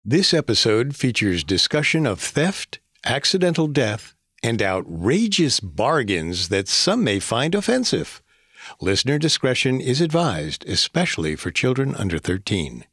This episode features discussion of theft, accidental death, and outrageous bargains that some may find offensive. Listener discretion is advised, especially for children under 13.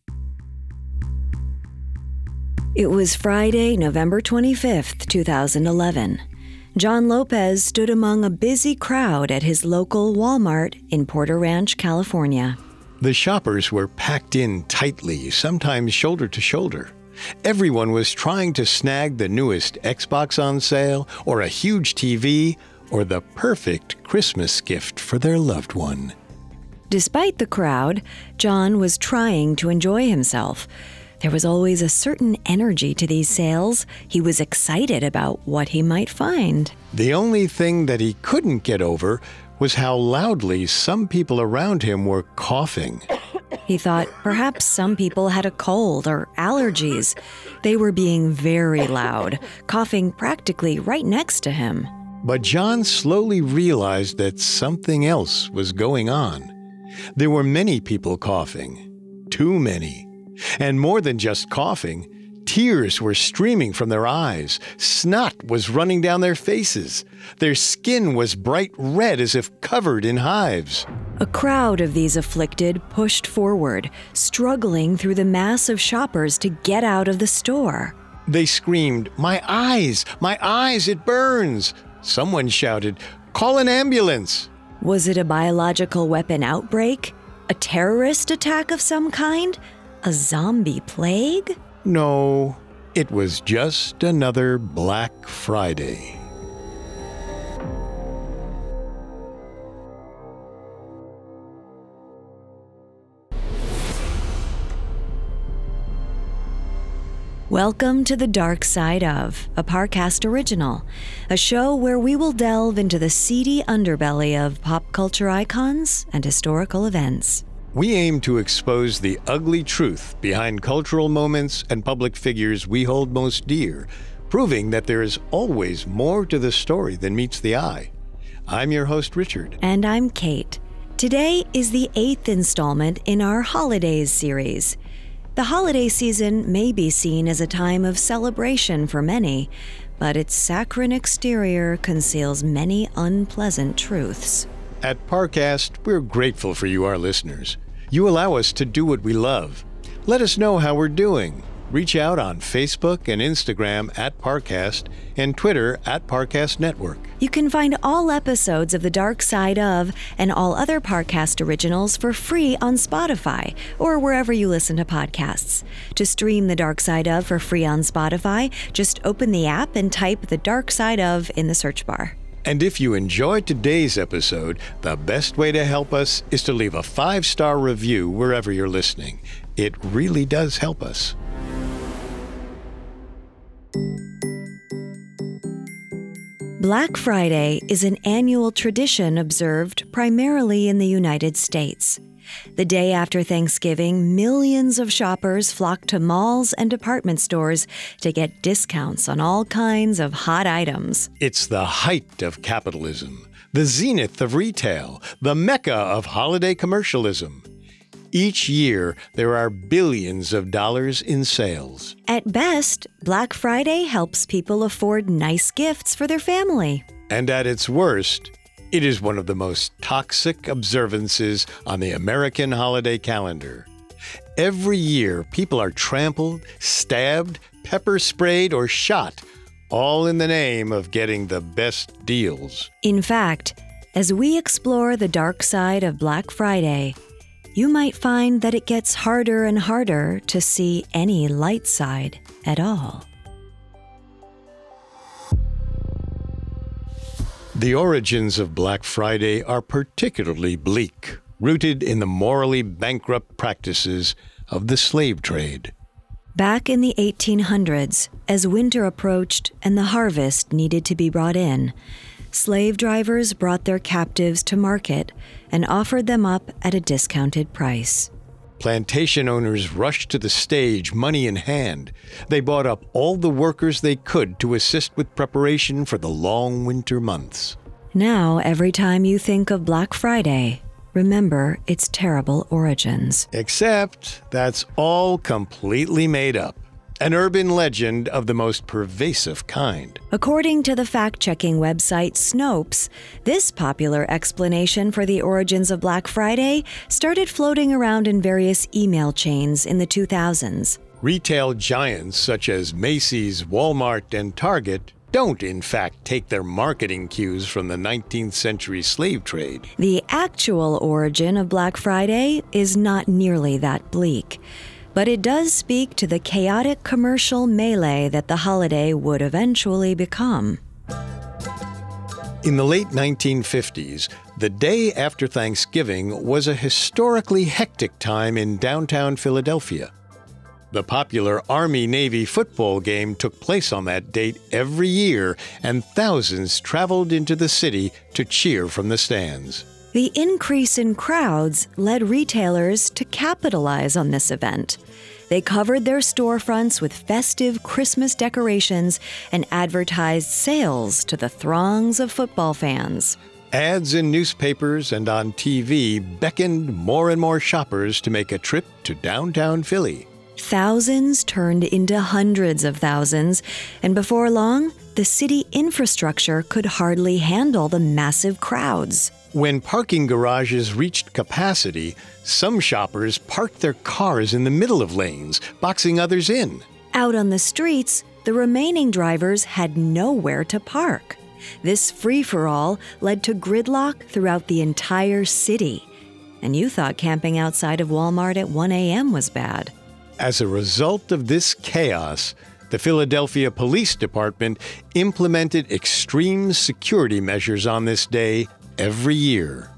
It was Friday, November 25th, 2011. John Lopez stood among a busy crowd at his local Walmart in Porter Ranch, California. The shoppers were packed in tightly, sometimes shoulder to shoulder. Everyone was trying to snag the newest Xbox on sale, or a huge TV, or the perfect Christmas gift for their loved one. Despite the crowd, John was trying to enjoy himself. There was always a certain energy to these sales. He was excited about what he might find. The only thing that he couldn't get over was how loudly some people around him were coughing. He thought perhaps some people had a cold or allergies. They were being very loud, coughing practically right next to him. But John slowly realized that something else was going on. There were many people coughing, too many. And more than just coughing, tears were streaming from their eyes. Snot was running down their faces. Their skin was bright red as if covered in hives. A crowd of these afflicted pushed forward, struggling through the mass of shoppers to get out of the store. They screamed, "My eyes! My eyes! It burns!" Someone shouted, "Call an ambulance!" Was it a biological weapon outbreak? A terrorist attack of some kind? A zombie plague? No, it was just another Black Friday. Welcome to The Dark Side of, a Parcast original, a show where we will delve into the seedy underbelly of pop culture icons and historical events. We aim to expose the ugly truth behind cultural moments and public figures we hold most dear, proving that there is always more to the story than meets the eye. I'm your host, Richard. And I'm Kate. Today is the 8th installment in our Holidays series. The holiday season may be seen as a time of celebration for many, but its saccharine exterior conceals many unpleasant truths. At Parcast, we're grateful for you, our listeners. You allow us to do what we love. Let us know how we're doing. Reach out on Facebook and Instagram at Parcast and Twitter at Parcast Network. You can find all episodes of The Dark Side of and all other Parcast originals for free on Spotify or wherever you listen to podcasts. To stream The Dark Side of for free on Spotify, just open the app and type The Dark Side of in the search bar. And if you enjoyed today's episode, the best way to help us is to leave a 5-star review wherever you're listening. It really does help us. Black Friday is an annual tradition observed primarily in the United States. The day after Thanksgiving, millions of shoppers flock to malls and department stores to get discounts on all kinds of hot items. It's the height of capitalism, the zenith of retail, the mecca of holiday commercialism. Each year, there are billions of dollars in sales. At best, Black Friday helps people afford nice gifts for their family. And at its worst, it is one of the most toxic observances on the American holiday calendar. Every year, people are trampled, stabbed, pepper sprayed, or shot, all in the name of getting the best deals. In fact, as we explore the dark side of Black Friday, you might find that it gets harder and harder to see any light side at all. The origins of Black Friday are particularly bleak, rooted in the morally bankrupt practices of the slave trade. Back in the 1800s, as winter approached and the harvest needed to be brought in, slave drivers brought their captives to market and offered them up at a discounted price. Plantation owners rushed to the stage, money in hand. They bought up all the workers they could to assist with preparation for the long winter months. Now, every time you think of Black Friday, remember its terrible origins. Except that's all completely made up. an urban legend of the most pervasive kind. According to the fact-checking website Snopes, this popular explanation for the origins of Black Friday started floating around in various email chains in the 2000s. Retail giants such as Macy's, Walmart, and Target don't, in fact, take their marketing cues from the 19th century slave trade. The actual origin of Black Friday is not nearly that bleak, but it does speak to the chaotic commercial melee that the holiday would eventually become. In the late 1950s, the day after Thanksgiving was a historically hectic time in downtown Philadelphia. The popular Army-Navy football game took place on that date every year, and thousands traveled into the city to cheer from the stands. The increase in crowds led retailers to capitalize on this event. They covered their storefronts with festive Christmas decorations and advertised sales to the throngs of football fans. Ads in newspapers and on TV beckoned more and more shoppers to make a trip to downtown Philly. Thousands turned into hundreds of thousands, and before long, the city infrastructure could hardly handle the massive crowds. When parking garages reached capacity, some shoppers parked their cars in the middle of lanes, boxing others in. Out on the streets, the remaining drivers had nowhere to park. This free-for-all led to gridlock throughout the entire city. And you thought camping outside of Walmart at 1 a.m. was bad. As a result of this chaos, the Philadelphia Police Department implemented extreme security measures on this day every year.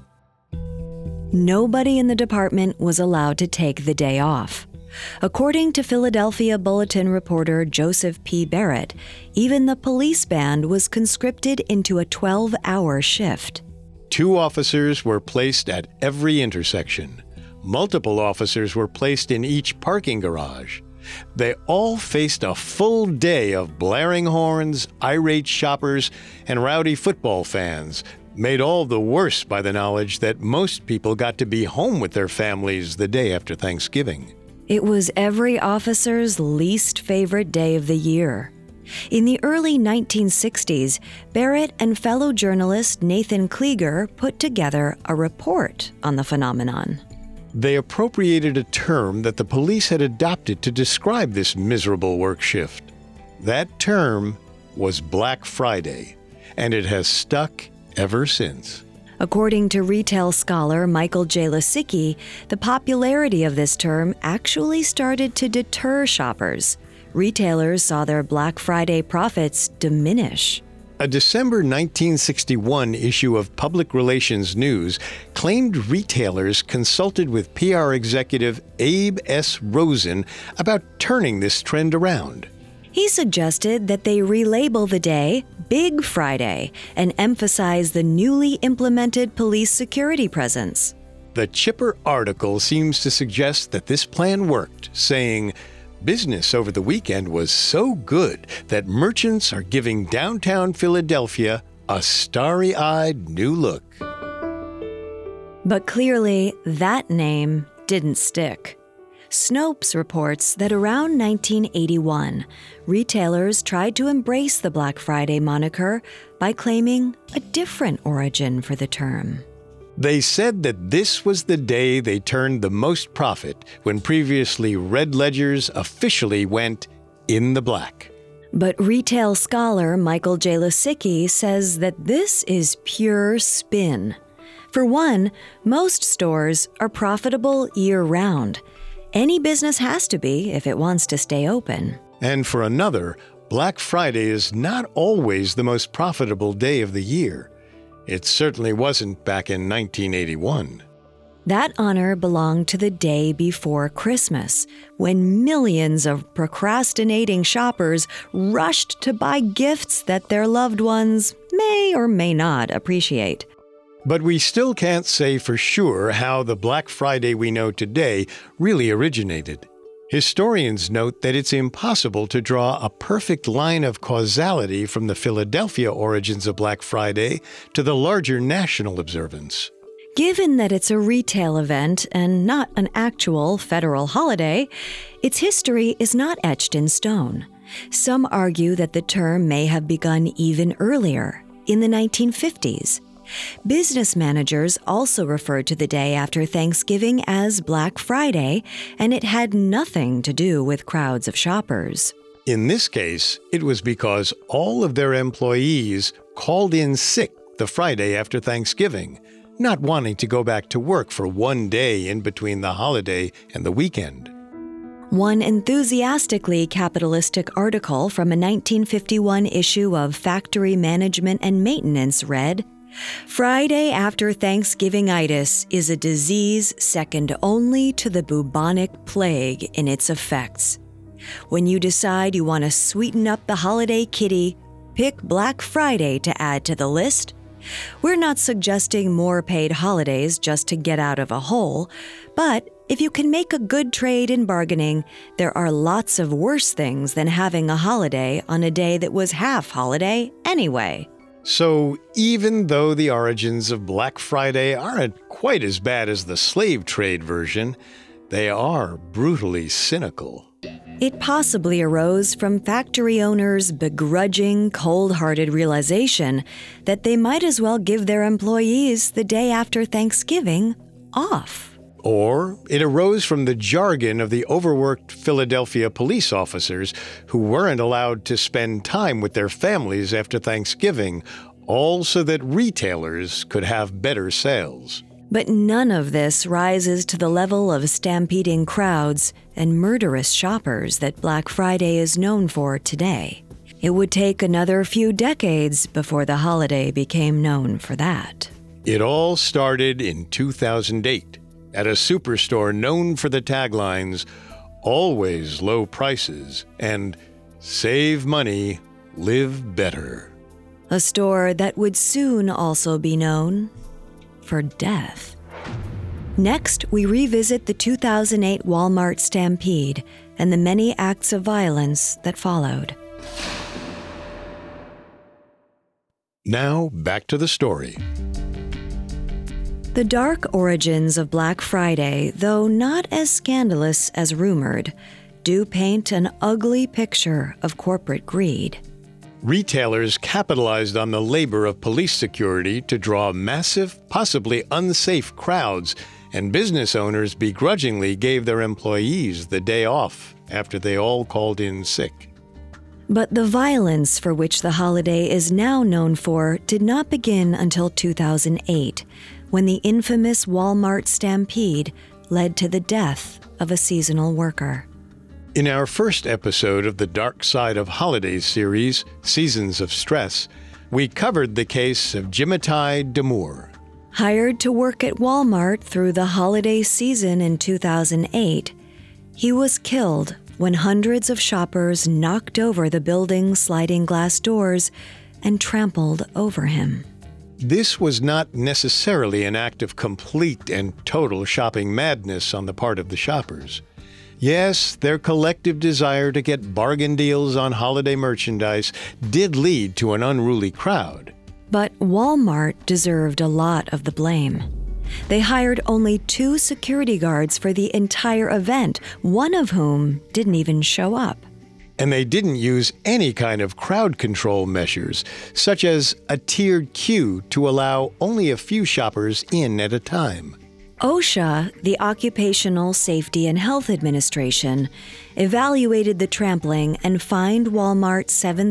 Nobody in the department was allowed to take the day off. According to Philadelphia Bulletin reporter Joseph P. Barrett, even the police band was conscripted into a 12-hour shift. 2 officers were placed at every intersection. Multiple officers were placed in each parking garage. They all faced a full day of blaring horns, irate shoppers, and rowdy football fans, made all the worse by the knowledge that most people got to be home with their families the day after Thanksgiving. It was every officer's least favorite day of the year. In the early 1960s, Barrett and fellow journalist Nathan Klieger put together a report on the phenomenon. They appropriated a term that the police had adopted to describe this miserable work shift. That term was Black Friday, and it has stuck ever since. According to retail scholar Michael J. Lasicki, the popularity of this term actually started to deter shoppers. Retailers saw their Black Friday profits diminish. A December 1961 issue of Public Relations News claimed retailers consulted with PR executive Abe S. Rosen about turning this trend around. He suggested that they relabel the day Big Friday and emphasize the newly implemented police security presence. The Chipper article seems to suggest that this plan worked, saying, "Business over the weekend was so good that merchants are giving downtown Philadelphia a starry-eyed new look." But clearly, that name didn't stick. Snopes reports that around 1981, retailers tried to embrace the Black Friday moniker by claiming a different origin for the term. They said that this was the day they turned the most profit when previously red ledgers officially went in the black. But retail scholar Michael J. Lasicki says that this is pure spin. For one, most stores are profitable year-round. Any business has to be if it wants to stay open. And for another, Black Friday is not always the most profitable day of the year. It certainly wasn't back in 1981. That honor belonged to the day before Christmas, when millions of procrastinating shoppers rushed to buy gifts that their loved ones may or may not appreciate. But we still can't say for sure how the Black Friday we know today really originated. Historians note that it's impossible to draw a perfect line of causality from the Philadelphia origins of Black Friday to the larger national observance. Given that it's a retail event and not an actual federal holiday, its history is not etched in stone. Some argue that the term may have begun even earlier, in the 1950s. Business managers also referred to the day after Thanksgiving as Black Friday, and it had nothing to do with crowds of shoppers. In this case, it was because all of their employees called in sick the Friday after Thanksgiving, not wanting to go back to work for one day in between the holiday and the weekend. One enthusiastically capitalistic article from a 1951 issue of Factory Management and Maintenance read, "Friday after Thanksgiving-itis is a disease second only to the bubonic plague in its effects. When you decide you want to sweeten up the holiday kitty, pick Black Friday to add to the list. We're not suggesting more paid holidays just to get out of a hole, but if you can make a good trade in bargaining, there are lots of worse things than having a holiday on a day that was half holiday anyway." So even though the origins of Black Friday aren't quite as bad as the slave trade version, they are brutally cynical. It possibly arose from factory owners' begrudging, cold-hearted realization that they might as well give their employees the day after Thanksgiving off. Or it arose from the jargon of the overworked Philadelphia police officers who weren't allowed to spend time with their families after Thanksgiving, all so that retailers could have better sales. But none of this rises to the level of stampeding crowds and murderous shoppers that Black Friday is known for today. It would take another few decades before the holiday became known for that. It all started in 2008 at a superstore known for the taglines, "Always low prices" and "Save money, live better." A store that would soon also be known for death. Next, we revisit the 2008 Walmart stampede and the many acts of violence that followed. Now, back to the story. The dark origins of Black Friday, though not as scandalous as rumored, do paint an ugly picture of corporate greed. Retailers capitalized on the labor of police security to draw massive, possibly unsafe crowds, and business owners begrudgingly gave their employees the day off after they all called in sick. But the violence for which the holiday is now known for did not begin until 2008, when the infamous Walmart stampede led to the death of a seasonal worker. In our first episode of the Dark Side of Holidays series, Seasons of Stress, we covered the case of Jimitai Damour. Hired to work at Walmart through the holiday season in 2008, he was killed when hundreds of shoppers knocked over the building's sliding glass doors and trampled over him. This was not necessarily an act of complete and total shopping madness on the part of the shoppers. Yes, their collective desire to get bargain deals on holiday merchandise did lead to an unruly crowd. But Walmart deserved a lot of the blame. They hired only 2 security guards for the entire event, one of whom didn't even show up. And they didn't use any kind of crowd control measures, such as a tiered queue to allow only a few shoppers in at a time. OSHA, the Occupational Safety and Health Administration, evaluated the trampling and fined Walmart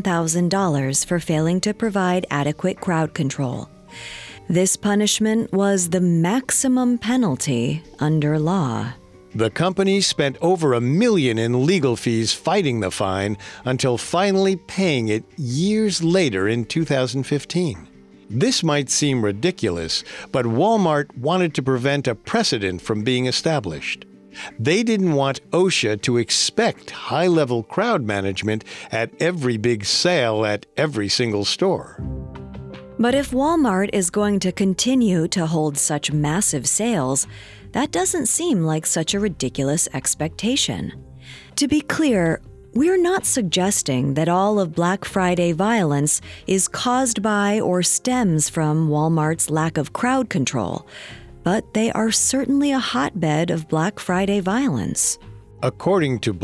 $7,000 for failing to provide adequate crowd control. This punishment was the maximum penalty under law. The company spent over $1 million in legal fees fighting the fine until finally paying it years later in 2015. This might seem ridiculous, but Walmart wanted to prevent a precedent from being established. They didn't want OSHA to expect high-level crowd management at every big sale at every single store. But if Walmart is going to continue to hold such massive sales, that doesn't seem like such a ridiculous expectation. To be clear, we're not suggesting that all of Black Friday violence is caused by or stems from Walmart's lack of crowd control. but they are certainly a hotbed of Black Friday violence. According to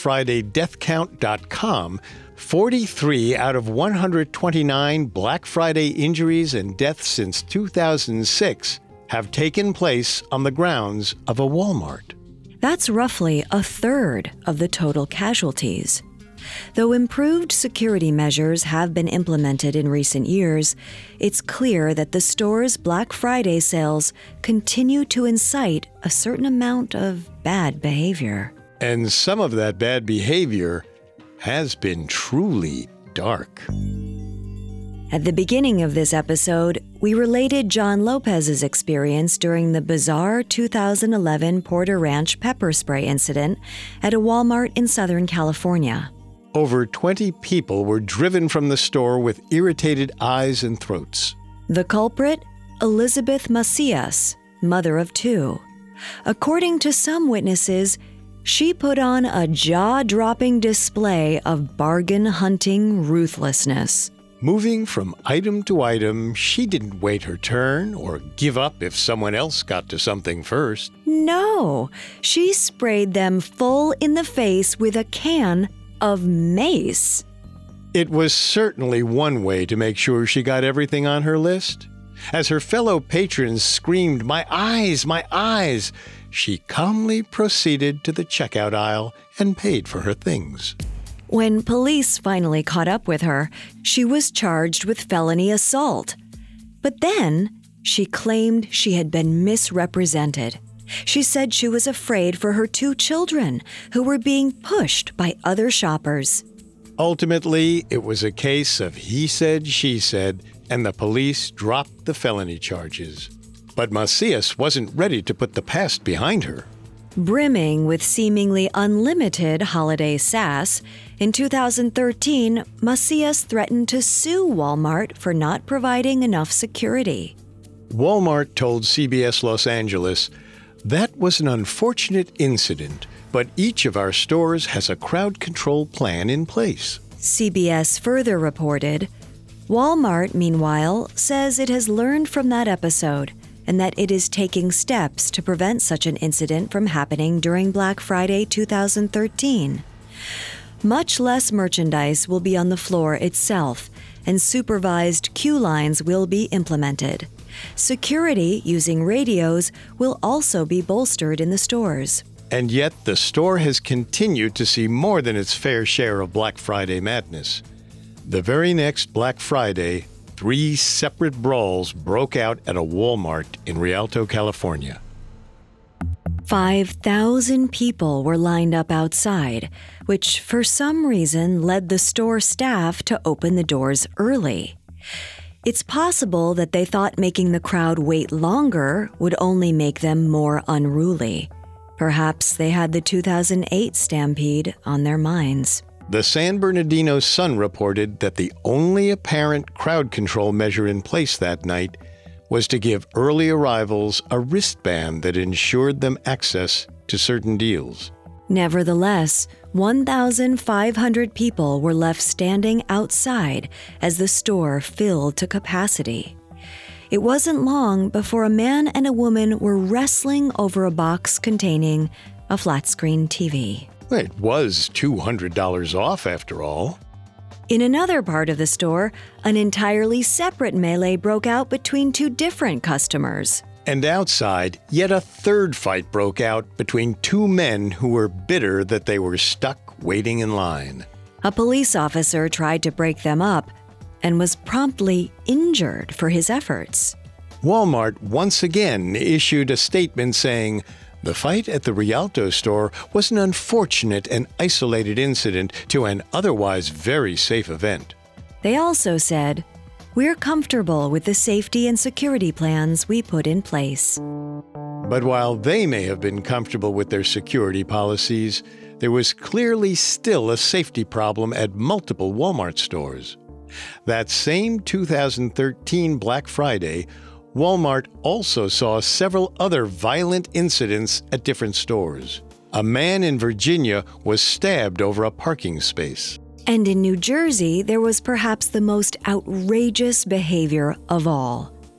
BlackFridayDeathCount.com, 43 out of 129 Black Friday injuries and deaths since 2006 have taken place on the grounds of a Walmart. That's roughly a third of the total casualties. Though improved security measures have been implemented in recent years, it's clear that the store's Black Friday sales continue to incite a certain amount of bad behavior. And some of that bad behavior has been truly dark. At the beginning of this episode, we related John Lopez's experience during the bizarre 2011 Porter Ranch pepper spray incident at a Walmart in Southern California. Over 20 people were driven from the store with irritated eyes and throats. The culprit? Elizabeth Macias, mother of two. According to some witnesses, she put on a jaw-dropping display of bargain-hunting ruthlessness. Moving from item to item, she didn't wait her turn or give up if someone else got to something first. No, she sprayed them full in the face with a can of mace. It was certainly one way to make sure she got everything on her list. As her fellow patrons screamed, "My eyes, my eyes!" she calmly proceeded to the checkout aisle and paid for her things. When police finally caught up with her, she was charged with felony assault. But then she claimed she had been misrepresented. She said she was afraid for her two children, who were being pushed by other shoppers. Ultimately, it was a case of he said, she said, and the police dropped the felony charges. But Macias wasn't ready to put the past behind her. Brimming with seemingly unlimited holiday sass, in 2013, Macias threatened to sue Walmart for not providing enough security. Walmart told CBS Los Angeles, "That was an unfortunate incident, but each of our stores has a crowd control plan in place." CBS further reported, Walmart, meanwhile, says it has learned from that episode and that it is taking steps to prevent such an incident from happening during Black Friday 2013. Much less merchandise will be on the floor itself, and supervised queue lines will be implemented. Security using radios will also be bolstered in the stores. And yet, the store has continued to see more than its fair share of Black Friday madness. The very next Black Friday, 3 separate brawls broke out at a Walmart in Rialto, California. 5,000 people were lined up outside, which for some reason led the store staff to open the doors early. It's possible that they thought making the crowd wait longer would only make them more unruly. Perhaps they had the 2008 stampede on their minds. The San Bernardino Sun reported that the only apparent crowd control measure in place that night was to give early arrivals a wristband that ensured them access to certain deals. Nevertheless, 1,500 people were left standing outside as the store filled to capacity. It wasn't long before a man and a woman were wrestling over a box containing a flat-screen TV. It was $200 off, after all. In another part of the store, an entirely separate melee broke out between two different customers. And outside, yet a third fight broke out between 2 men who were bitter that they were stuck waiting in line. A police officer tried to break them up and was promptly injured for his efforts. Walmart once again issued a statement saying, "The fight at the Rialto store was an unfortunate and isolated incident to an otherwise very safe event." They also said, "We're comfortable with the safety and security plans we put in place." But while they may have been comfortable with their security policies, there was clearly still a safety problem at multiple Walmart stores. That same 2013 Black Friday, Walmart also saw several other violent incidents at different stores. A man in Virginia was stabbed over a parking space. And in New Jersey, there was perhaps the most outrageous behavior of all.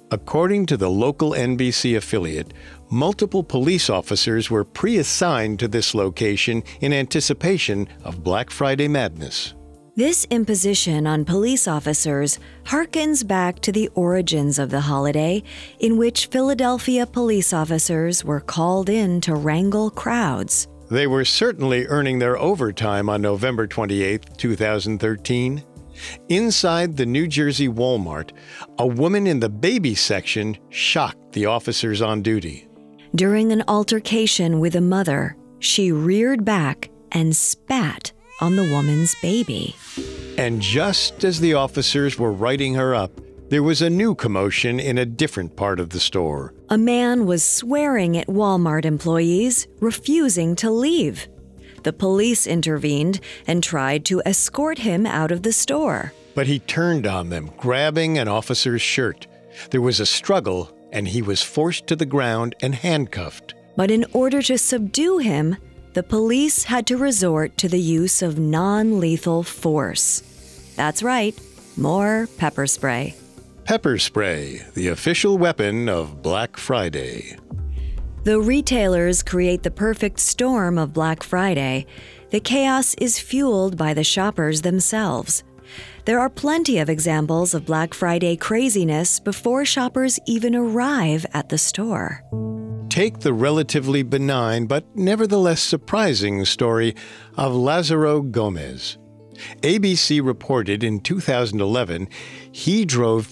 According to the local NBC affiliate, multiple police officers were pre-assigned to this location in anticipation of Black Friday madness. This imposition on police officers harkens back to the origins of the holiday, in which Philadelphia police officers were called in to wrangle crowds. They were certainly earning their overtime on November 28, 2013. Inside the New Jersey Walmart, a woman in the baby section shocked the officers on duty. During an altercation with a mother, she reared back and spat on the woman's baby. And just as the officers were writing her up, there was a new commotion in a different part of the store. A man was swearing at Walmart employees, refusing to leave. The police intervened and tried to escort him out of the store. But he turned on them, grabbing an officer's shirt. There was a struggle, and he was forced to the ground and handcuffed. But in order to subdue him, the police had to resort to the use of non-lethal force. That's right, more pepper spray. Pepper spray, the official weapon of Black Friday. Though retailers create the perfect storm of Black Friday, the chaos is fueled by the shoppers themselves. There are plenty of examples of Black Friday craziness before shoppers even arrive at the store. Take the relatively benign but nevertheless surprising story of Lazaro Gomez. ABC reported in 2011 he drove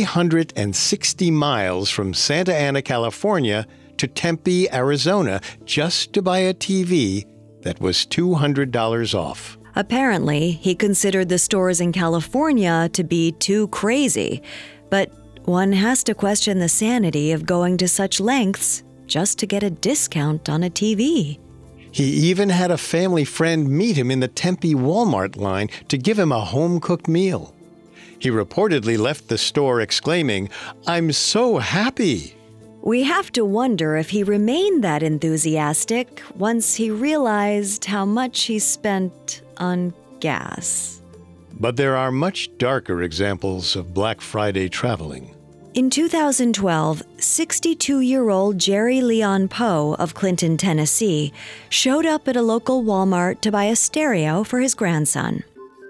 360 miles from Santa Ana, California to Tempe, Arizona, just to buy a TV that was $200 off. Apparently, he considered the stores in California to be too crazy, but one has to question the sanity of going to such lengths just to get a discount on a TV. He even had a family friend meet him in the Tempe Walmart line to give him a home-cooked meal. He reportedly left the store exclaiming, "I'm so happy." We have to wonder if he remained that enthusiastic once he realized how much he spent on gas. But there are much darker examples of Black Friday traveling. In 2012, 62-year-old Jerry Leon Poe of Clinton, Tennessee, showed up at a local Walmart to buy a stereo for his grandson.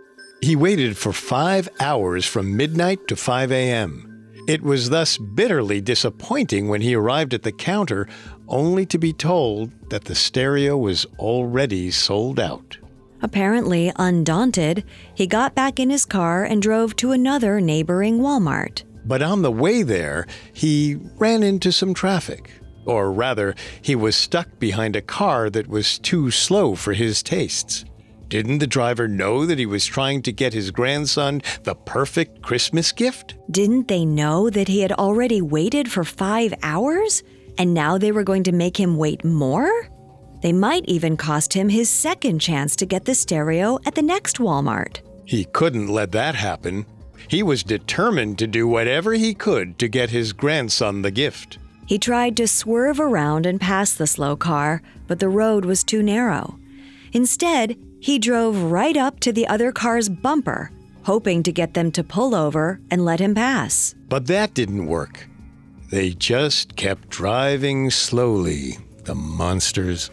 He waited for 5 hours from midnight to 5 a.m. It was thus bitterly disappointing when he arrived at the counter, only to be told that the stereo was already sold out. Apparently undaunted, he got back in his car and drove to another neighboring Walmart. But on the way there, he ran into some traffic. Or rather, he was stuck behind a car that was too slow for his tastes. Didn't the driver know that he was trying to get his grandson the perfect Christmas gift? Didn't they know that he had already waited for 5 hours? And now they were going to make him wait more? They might even cost him his second chance to get the stereo at the next Walmart. He couldn't let that happen. He was determined to do whatever he could to get his grandson the gift. He tried to swerve around and pass the slow car, but the road was too narrow. Instead, he drove right up to the other car's bumper, hoping to get them to pull over and let him pass. But that didn't work. They just kept driving slowly, the monsters.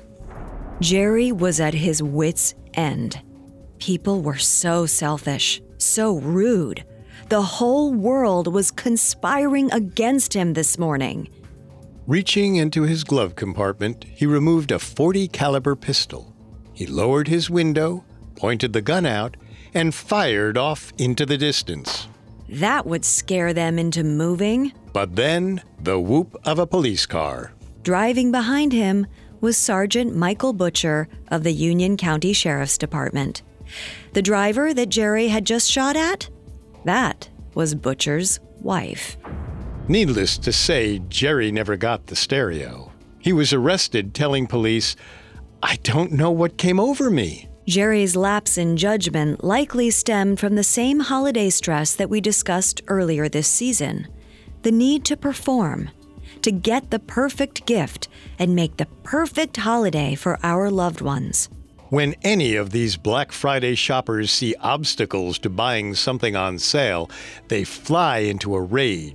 Jerry was at his wits' end. People were so selfish, so rude. The whole world was conspiring against him this morning. Reaching into his glove compartment, he removed a .40 caliber pistol. He lowered his window, pointed the gun out, and fired off into the distance. That would scare them into moving. But then, the whoop of a police car. Driving behind him was Sergeant Michael Butcher of the Union County Sheriff's Department. The driver that Jerry had just shot at? That was Butcher's wife. Needless to say, Jerry never got the stereo. He was arrested telling police, "I don't know what came over me." Jerry's lapse in judgment likely stemmed from the same holiday stress that we discussed earlier this season. The need to perform, to get the perfect gift and make the perfect holiday for our loved ones. When any of these Black Friday shoppers see obstacles to buying something on sale, they fly into a rage.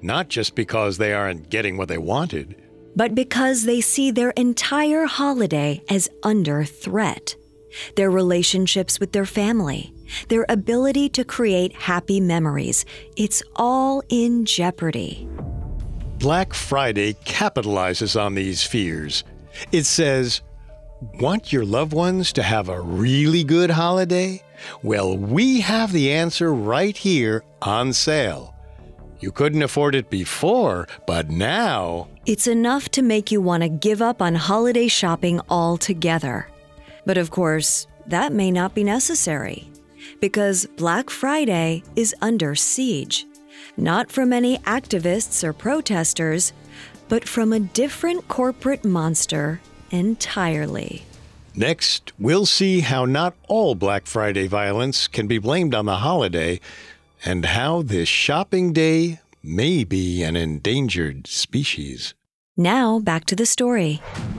not just because they aren't getting what they wanted, but because they see their entire holiday as under threat. Their relationships with their family, their ability to create happy memories, it's all in jeopardy. Black Friday capitalizes on these fears. It says, want your loved ones to have a really good holiday? Well, we have the answer right here on sale. You couldn't afford it before, but now... It's enough to make you want to give up on holiday shopping altogether. But of course, that may not be necessary, because Black Friday is under siege. Not from any activists or protesters, but from a different corporate monster entirely. Next, we'll see how not all Black Friday violence can be blamed on the holiday, and how this shopping day may be an endangered species. Now, back to the story.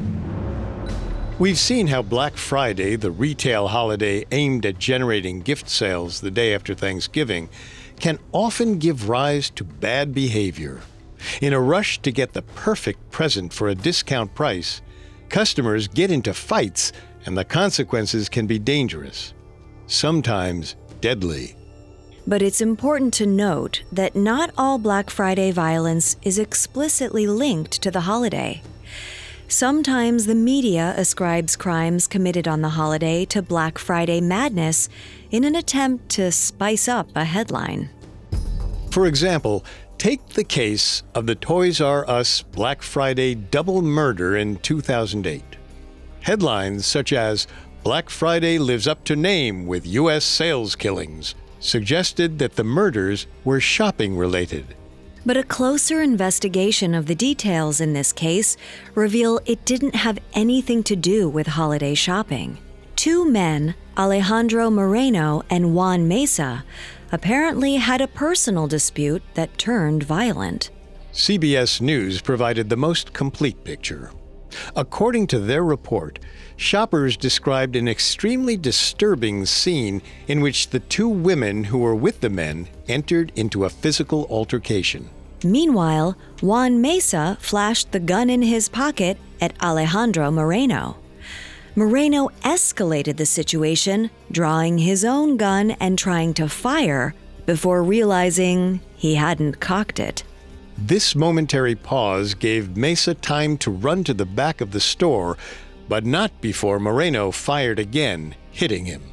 We've seen how Black Friday, the retail holiday aimed at generating gift sales the day after Thanksgiving, can often give rise to bad behavior. In a rush to get the perfect present for a discount price, customers get into fights, and the consequences can be dangerous, sometimes deadly. But it's important to note that not all Black Friday violence is explicitly linked to the holiday. Sometimes the media ascribes crimes committed on the holiday to Black Friday madness in an attempt to spice up a headline. For example, take the case of the Toys R Us Black Friday double murder in 2008. Headlines such as, "Black Friday lives up to name with U.S. sales killings," suggested that the murders were shopping-related. But a closer investigation of the details in this case reveal it didn't have anything to do with holiday shopping. Two men, Alejandro Moreno and Juan Mesa, apparently had a personal dispute that turned violent. CBS News provided the most complete picture. According to their report, shoppers described an extremely disturbing scene in which the two women who were with the men entered into a physical altercation. Meanwhile, Juan Mesa flashed the gun in his pocket at Alejandro Moreno. Moreno escalated the situation, drawing his own gun and trying to fire before realizing he hadn't cocked it. This momentary pause gave Mesa time to run to the back of the store, but not before Moreno fired again, hitting him.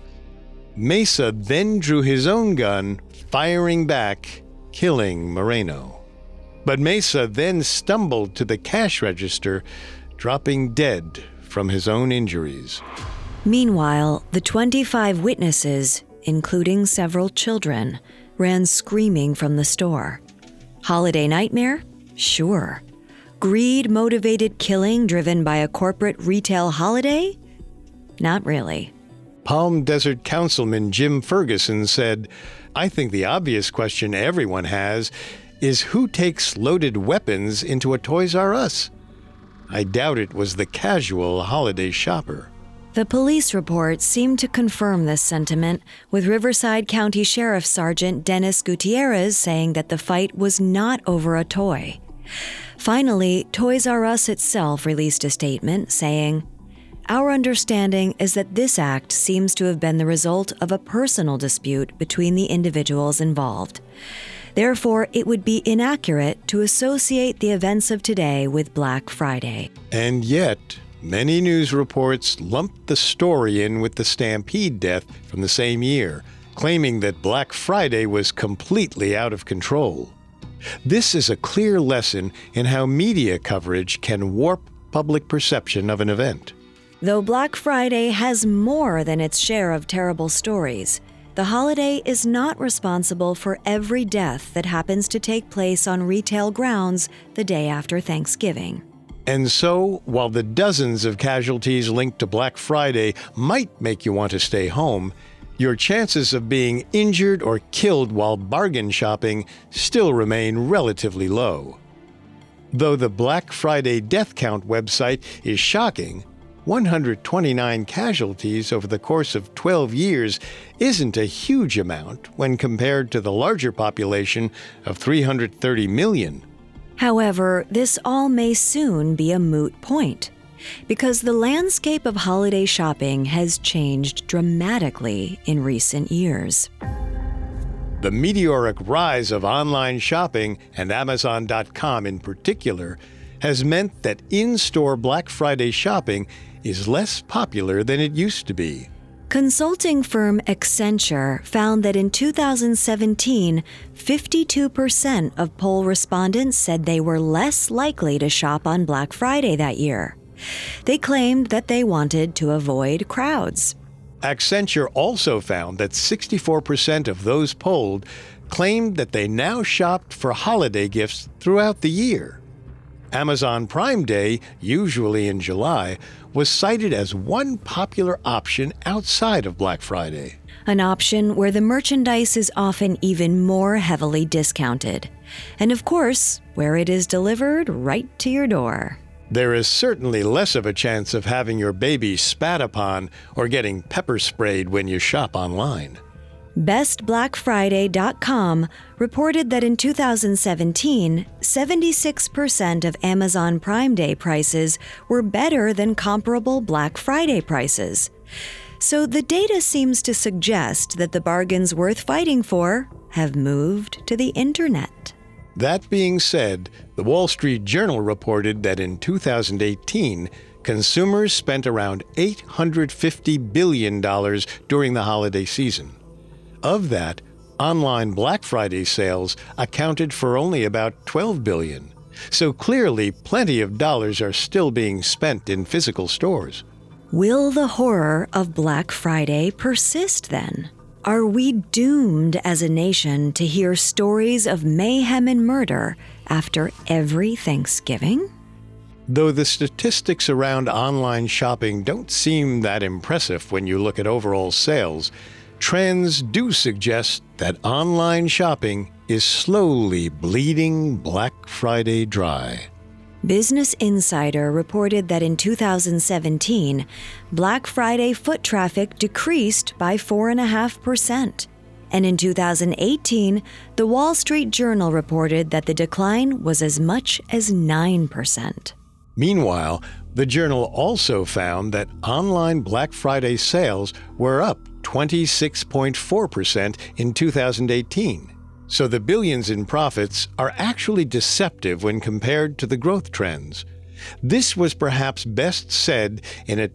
Mesa then drew his own gun, firing back, killing Moreno. But Mesa then stumbled to the cash register, dropping dead from his own injuries. Meanwhile, the 25 witnesses, including several children, ran screaming from the store. Holiday nightmare? Sure. Greed-motivated killing driven by a corporate retail holiday? Not really. Palm Desert Councilman Jim Ferguson said, "I think the obvious question everyone has is who takes loaded weapons into a Toys R Us? I doubt it was the casual holiday shopper." The police report seemed to confirm this sentiment, with Riverside County Sheriff Sergeant Dennis Gutierrez saying that the fight was not over a toy. Finally, Toys R Us itself released a statement saying, "Our understanding is that this act seems to have been the result of a personal dispute between the individuals involved. Therefore, it would be inaccurate to associate the events of today with Black Friday." And yet, many news reports lumped the story in with the Stampede death from the same year, claiming that Black Friday was completely out of control. This is a clear lesson in how media coverage can warp public perception of an event. Though Black Friday has more than its share of terrible stories, the holiday is not responsible for every death that happens to take place on retail grounds the day after Thanksgiving. And so, while the dozens of casualties linked to Black Friday might make you want to stay home, your chances of being injured or killed while bargain shopping still remain relatively low. Though the Black Friday death count website is shocking, 129 casualties over the course of 12 years isn't a huge amount when compared to the larger population of 330 million. However, this all may soon be a moot point, because the landscape of holiday shopping has changed dramatically in recent years. The meteoric rise of online shopping, and Amazon.com in particular, has meant that in-store Black Friday shopping is less popular than it used to be. Consulting firm Accenture found that in 2017, 52% of poll respondents said they were less likely to shop on Black Friday that year. They claimed that they wanted to avoid crowds. Accenture also found that 64% of those polled claimed that they now shopped for holiday gifts throughout the year. Amazon Prime Day, usually in July, was cited as one popular option outside of Black Friday. An option where the merchandise is often even more heavily discounted. And of course, where it is delivered right to your door. There is certainly less of a chance of having your baby spat upon or getting pepper sprayed when you shop online. BestBlackFriday.com reported that in 2017, 76% of Amazon Prime Day prices were better than comparable Black Friday prices. So the data seems to suggest that the bargains worth fighting for have moved to the internet. That being said, the Wall Street Journal reported that in 2018, consumers spent around $850 billion during the holiday season. Of that, online Black Friday sales accounted for only about $12 billion. So clearly, plenty of dollars are still being spent in physical stores. Will the horror of Black Friday persist then? Are we doomed as a nation to hear stories of mayhem and murder after every Thanksgiving? Though the statistics around online shopping don't seem that impressive when you look at overall sales, trends do suggest that online shopping is slowly bleeding Black Friday dry. Business Insider reported that in 2017, Black Friday foot traffic decreased by 4.5%. And in 2018, the Wall Street Journal reported that the decline was as much as 9%. Meanwhile, the journal also found that online Black Friday sales were up 26.4% in 2018. So the billions in profits are actually deceptive when compared to the growth trends. This was perhaps best said in a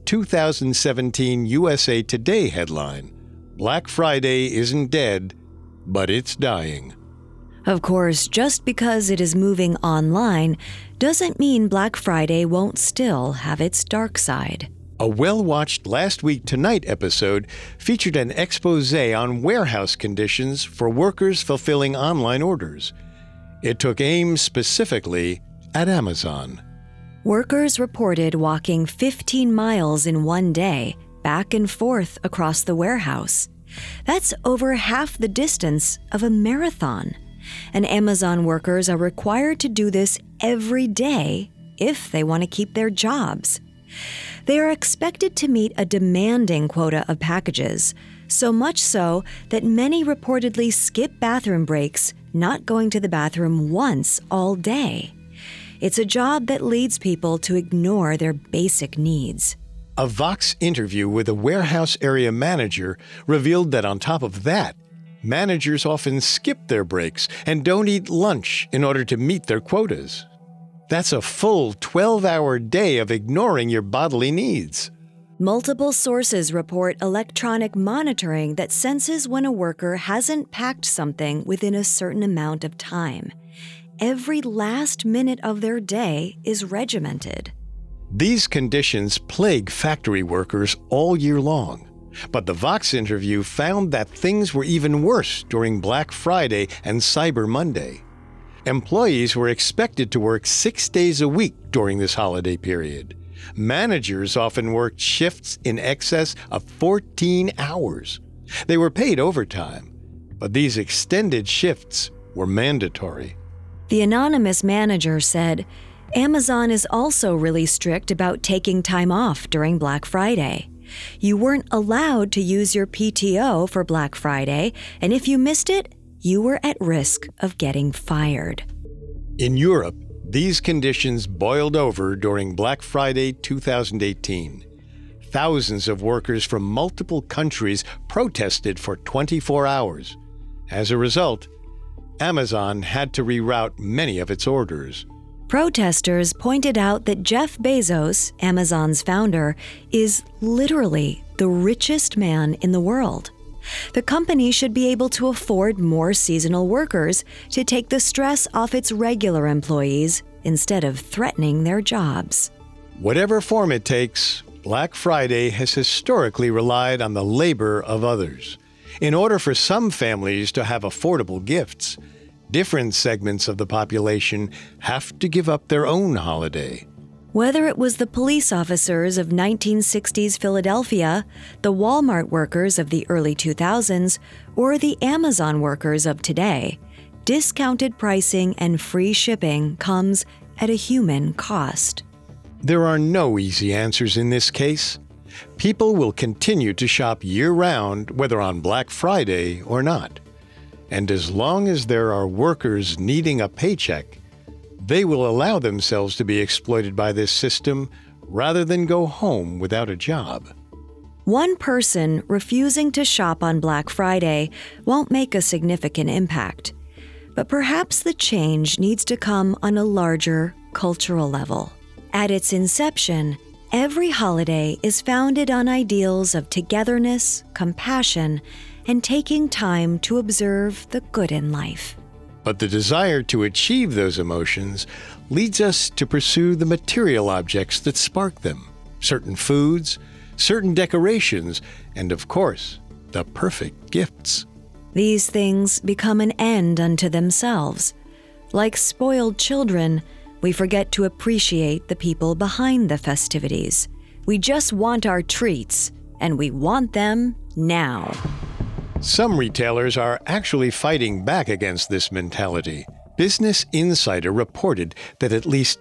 2017 USA Today headline, "Black Friday isn't dead, but it's dying." Of course, just because it is moving online doesn't mean Black Friday won't still have its dark side. A well-watched Last Week Tonight episode featured an expose on warehouse conditions for workers fulfilling online orders. It took aim specifically at Amazon. Workers reported walking 15 miles in one day, back and forth across the warehouse. That's over half the distance of a marathon. And Amazon workers are required to do this every day if they want to keep their jobs. They are expected to meet a demanding quota of packages, so much so that many reportedly skip bathroom breaks, not going to the bathroom once all day. It's a job that leads people to ignore their basic needs. A Vox interview with a warehouse area manager revealed that on top of that, managers often skip their breaks and don't eat lunch in order to meet their quotas. That's a full 12-hour day of ignoring your bodily needs. Multiple sources report electronic monitoring that senses when a worker hasn't packed something within a certain amount of time. Every last minute of their day is regimented. These conditions plague factory workers all year long. But the Vox interview found that things were even worse during Black Friday and Cyber Monday. Employees were expected to work 6 days a week during this holiday period. Managers often worked shifts in excess of 14 hours. They were paid overtime, but these extended shifts were mandatory. The anonymous manager said, Amazon is also really strict about taking time off during Black Friday. You weren't allowed to use your PTO for Black Friday, and if you missed it, you were at risk of getting fired. In Europe, these conditions boiled over during Black Friday 2018. Thousands of workers from multiple countries protested for 24 hours. As a result, Amazon had to reroute many of its orders. Protesters pointed out that Jeff Bezos, Amazon's founder, is literally the richest man in the world. The company should be able to afford more seasonal workers to take the stress off its regular employees instead of threatening their jobs. Whatever form it takes, Black Friday has historically relied on the labor of others. In order for some families to have affordable gifts, different segments of the population have to give up their own holiday. Whether it was the police officers of 1960s Philadelphia, the Walmart workers of the early 2000s, or the Amazon workers of today, discounted pricing and free shipping comes at a human cost. There are no easy answers in this case. People will continue to shop year-round, whether on Black Friday or not. And as long as there are workers needing a paycheck, they will allow themselves to be exploited by this system rather than go home without a job. One person refusing to shop on Black Friday won't make a significant impact. But perhaps the change needs to come on a larger cultural level. At its inception, every holiday is founded on ideals of togetherness, compassion, and taking time to observe the good in life. But the desire to achieve those emotions leads us to pursue the material objects that spark them, certain foods, certain decorations, and of course, the perfect gifts. These things become an end unto themselves. Like spoiled children, we forget to appreciate the people behind the festivities. We just want our treats, and we want them now. Some retailers are actually fighting back against this mentality. Business Insider reported that at least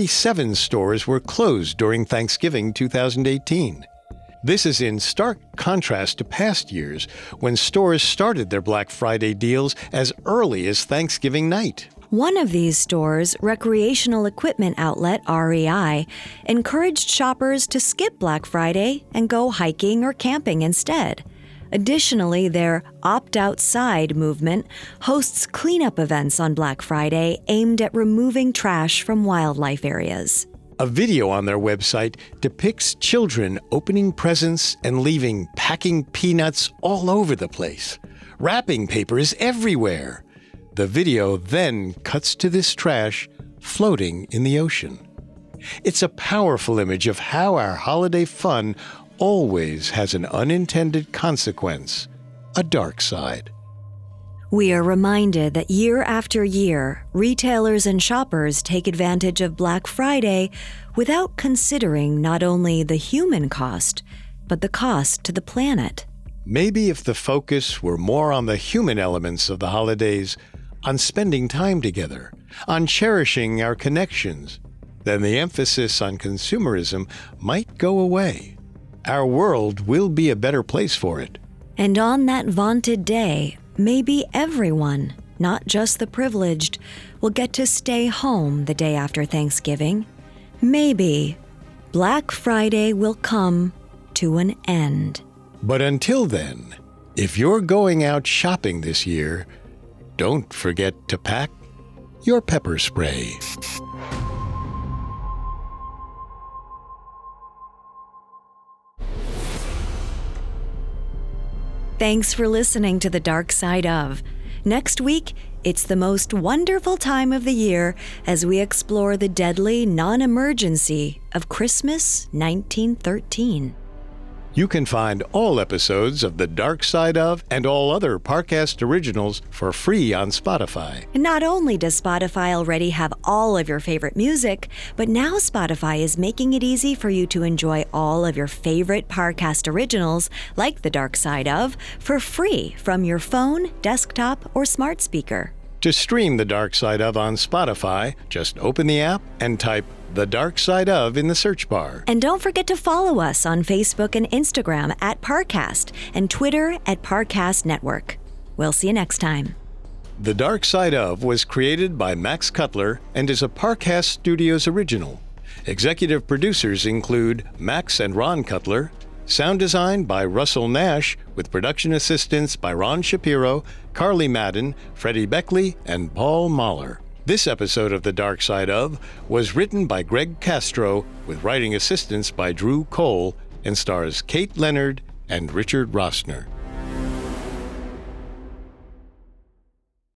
77 stores were closed during Thanksgiving 2018. This is in stark contrast to past years when stores started their Black Friday deals as early as Thanksgiving night. One of these stores, recreational equipment outlet REI, encouraged shoppers to skip Black Friday and go hiking or camping instead. Additionally, their Opt Outside movement hosts cleanup events on Black Friday aimed at removing trash from wildlife areas. A video on their website depicts children opening presents and leaving packing peanuts all over the place. Wrapping paper is everywhere. The video then cuts to this trash floating in the ocean. It's a powerful image of how our holiday fun always has an unintended consequence, a dark side. We are reminded that year after year, retailers and shoppers take advantage of Black Friday without considering not only the human cost, but the cost to the planet. Maybe if the focus were more on the human elements of the holidays, on spending time together, on cherishing our connections, then the emphasis on consumerism might go away. Our world will be a better place for it. And on that vaunted day, maybe everyone, not just the privileged, will get to stay home the day after Thanksgiving. Maybe Black Friday will come to an end. But until then, if you're going out shopping this year, don't forget to pack your pepper spray. Thanks for listening to The Dark Side of. Next week, it's the most wonderful time of the year as we explore the deadly non-emergency of Christmas 1913. You can find all episodes of The Dark Side of and all other Parcast originals for free on Spotify. Not only does Spotify already have all of your favorite music, but now Spotify is making it easy for you to enjoy all of your favorite Parcast originals, like The Dark Side of, for free from your phone, desktop, or smart speaker. To stream The Dark Side Of on Spotify, just open the app and type The Dark Side Of in the search bar. And don't forget to follow us on Facebook and Instagram at Parcast and Twitter at Parcast Network. We'll see you next time. The Dark Side Of was created by Max Cutler and is a Parcast Studios original. Executive producers include Max and Ron Cutler. Sound design by Russell Nash, with production assistance by Ron Shapiro, Carly Madden, Freddie Beckley, and Paul Mahler. This episode of The Dark Side Of was written by Greg Castro, with writing assistance by Drew Cole, and stars Kate Leonard and Richard Rossner.